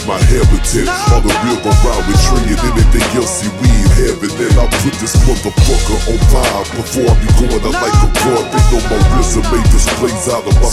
my habitat. All the real gon' ride with Trey and anything else, see we ain't having that. I put this motherfucker on fire before I be going out like a broad. They know my resume displays out of my